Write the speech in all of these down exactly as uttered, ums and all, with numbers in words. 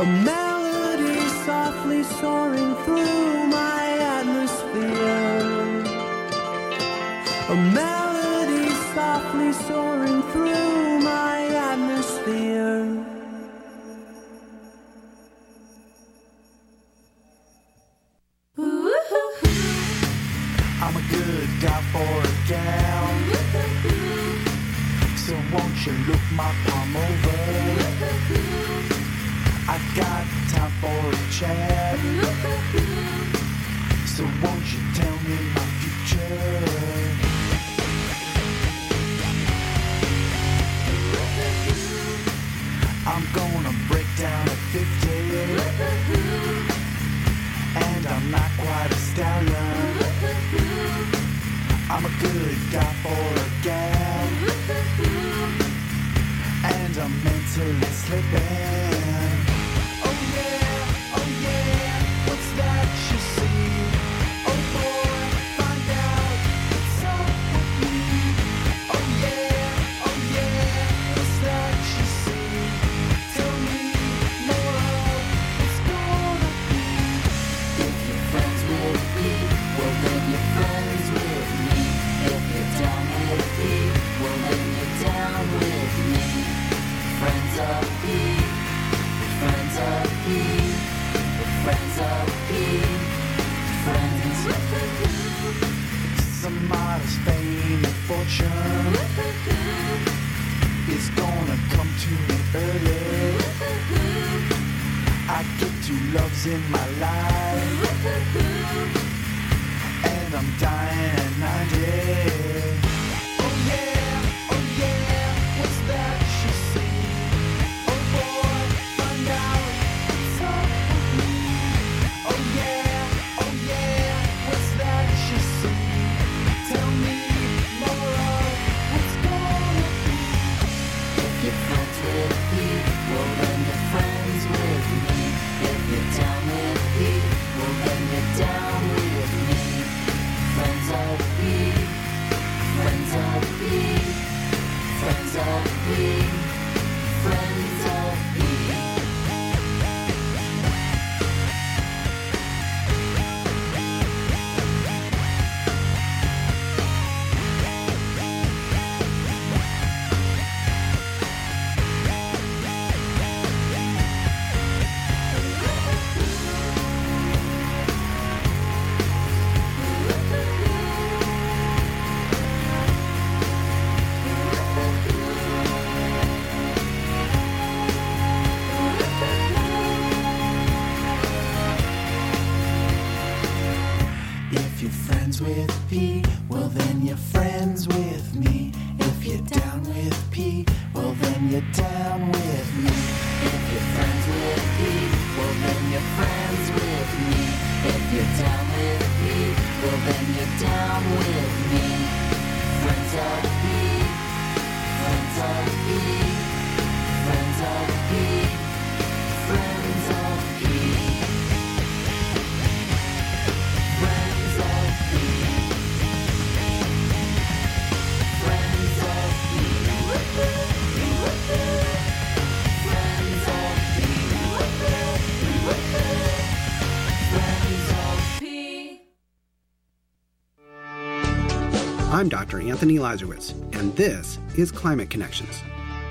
A melody softly soaring through my atmosphere. A melody softly soaring through my atmosphere. I'm a good guy for a gal, so won't you look my palm over? I got time for a chat, so won't you tell me my future? I'm gonna break down at fifty, and I'm not quite a stallion. I'm a good guy for a gal, and I'm mentally slipping. Oh yeah, oh yeah, what's that you see? Oh boy, find out what's up with me. Oh yeah, oh yeah, what's that you see? Tell me more of what's gonna be. If you're friends with me, well then you're friends with me. If you're down with me, well then you're down with me. Friends of P, friends of P, friends of P, friends with you. Some modest fame and fortune is gonna come to me early. I get two loves in my life, and I'm dying at ninety. Oh yeah, oh yeah, what's that you see? Oh boy, find out what's up with me. Oh yeah, oh yeah, what's that you see? Tell me more of what's gonna be. If you're friends with me, well then you're friends with me. If you're down with me, well then you're down with me. Friends of me, friends of me, friends of me, friends of me. If you're friends with P, well then you're friends with me. If you're down with P, well then you're down with me. If you're friends with P, well then you're friends with me. If you're down with P, well then you're down with me. Friends of P, friends of P, friends of P, friends of P. Friends of P, friends of P, friends of P, friends of P. I'm Doctor Anthony Lazarowitz, and this is Climate Connections.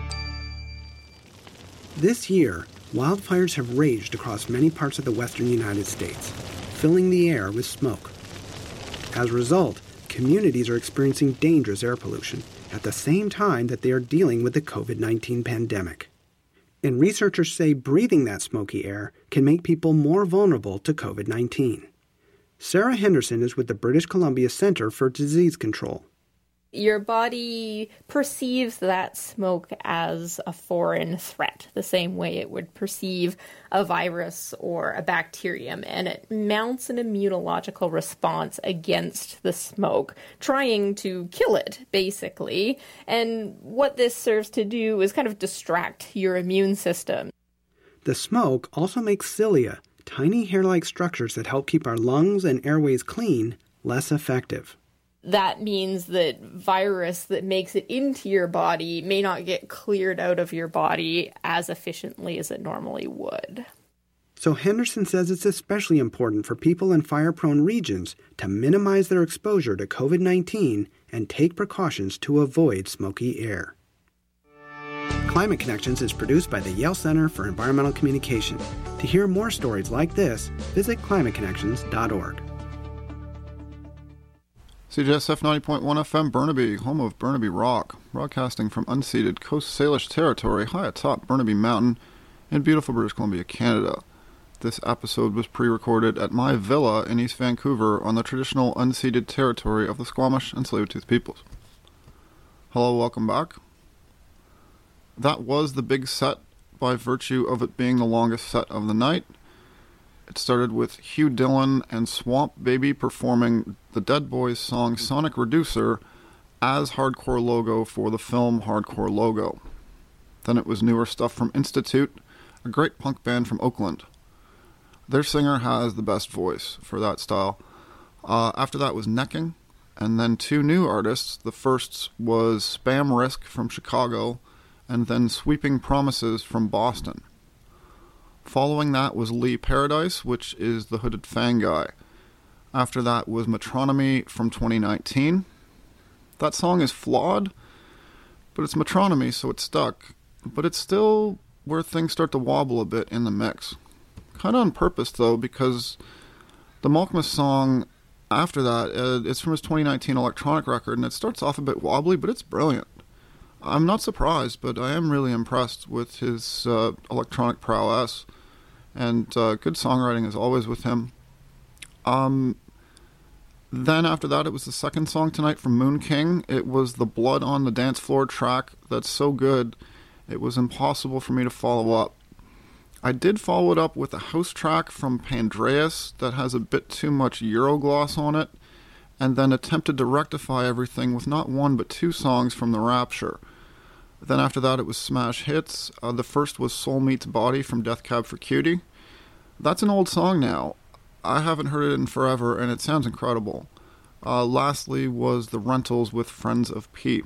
This year, wildfires have raged across many parts of the western United States, filling the air with smoke. As a result, communities are experiencing dangerous air pollution at the same time that they are dealing with the covid nineteen pandemic. And researchers say breathing that smoky air can make people more vulnerable to covid nineteen. Sarah Henderson is with the British Columbia Centre for Disease Control. Your body perceives that smoke as a foreign threat, the same way it would perceive a virus or a bacterium, and it mounts an immunological response against the smoke, trying to kill it, basically. And what this serves to do is kind of distract your immune system. The smoke also makes cilia, tiny hair-like structures that help keep our lungs and airways clean, less effective. That means that virus that makes it into your body may not get cleared out of your body as efficiently as it normally would. So Henderson says it's especially important for people in fire-prone regions to minimize their exposure to covid nineteen and take precautions to avoid smoky air. Climate Connections is produced by the Yale Center for Environmental Communication. To hear more stories like this, visit climate connections dot org. C J S F ninety point one F M Burnaby, home of Burnaby Rock, broadcasting from unceded Coast Salish territory high atop Burnaby Mountain in beautiful British Columbia, Canada. This episode was pre-recorded at my villa in East Vancouver on the traditional unceded territory of the Squamish and Tsleil-Waututh peoples. Hello, welcome back. That was the big set by virtue of it being the longest set of the night. It started with Hugh Dillon and Swamp Baby performing the Dead Boys song Sonic Reducer as Hardcore Logo for the film Hardcore Logo. Then it was newer stuff from Institute, a great punk band from Oakland. Their singer has the best voice for that style. Uh, after that was Necking, and then two new artists. The first was Spam Risk from Chicago, and then Sweeping Promises from Boston. Following that was Lee Paradise, which is the Hooded Fang guy. After that was Metronomy from twenty nineteen. That song is flawed, but it's Metronomy, so it's stuck. But it's still where things start to wobble a bit in the mix. Kind of on purpose, though, because the Malkmus song after that, uh, it's from his twenty nineteen electronic record, and it starts off a bit wobbly, but it's brilliant. I'm not surprised, but I am really impressed with his uh, electronic prowess, and uh, good songwriting as always with him. Um, then after that, it was the second song tonight from Moon King. It was the Blood on the Dance Floor track that's so good, it was impossible for me to follow up. I did follow it up with a house track from Pandreas that has a bit too much Eurogloss on it, and then attempted to rectify everything with not one but two songs from The Rapture. Then after that it was Smash Hits. Uh, the first was Soul Meets Body from Death Cab for Cutie. That's an old song now. I haven't heard it in forever, and it sounds incredible. Uh, lastly was The Rentals with Friends of P.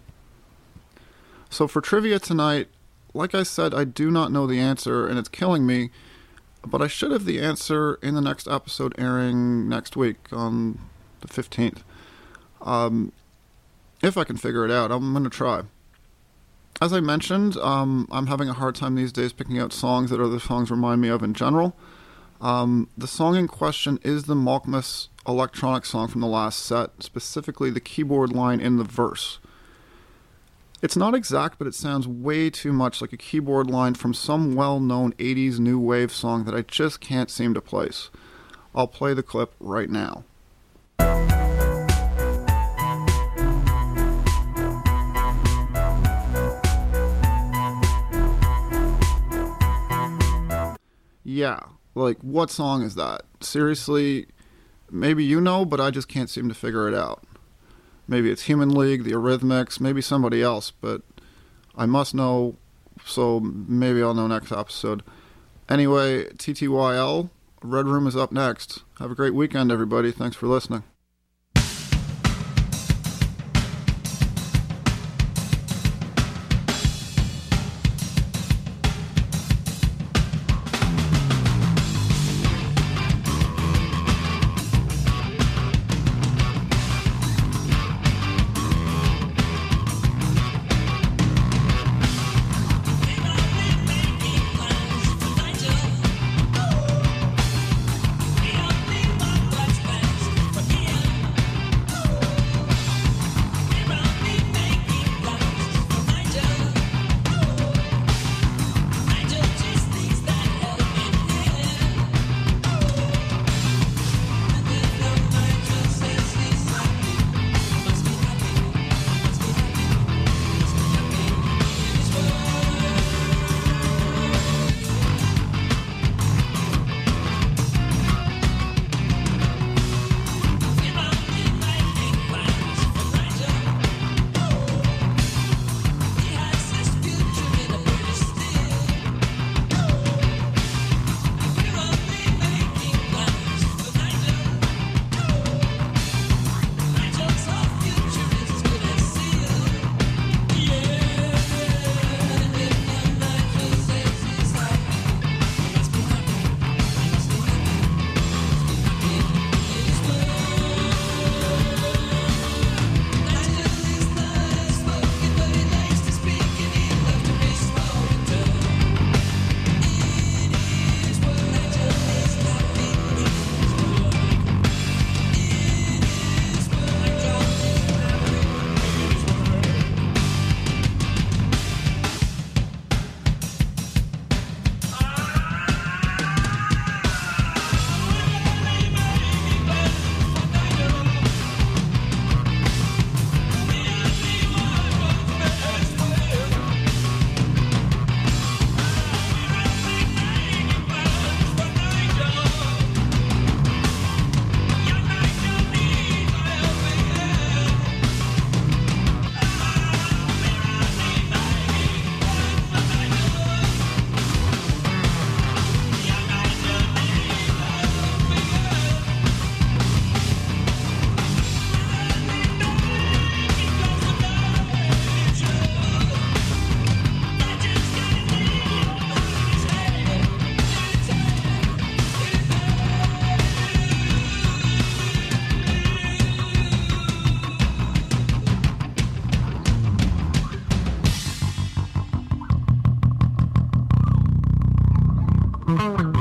So for trivia tonight, like I said, I do not know the answer, and it's killing me, but I should have the answer in the next episode airing next week on the fifteenth. Um, if I can figure it out, I'm going to try. As I mentioned, um, I'm having a hard time these days picking out songs that other songs remind me of in general. Um, the song in question is the Malkmus electronic song from the last set, specifically the keyboard line in the verse. It's not exact, but it sounds way too much like a keyboard line from some well-known eighties new wave song that I just can't seem to place. I'll play the clip right now. Yeah, like, what song is that? Seriously, maybe you know, but I just can't seem to figure it out. Maybe it's Human League, the Eurythmics, maybe somebody else, but I must know, so maybe I'll know next episode. Anyway, T T Y L, Red Room is up next. Have a great weekend, everybody. Thanks for listening. Yeah. Thank you.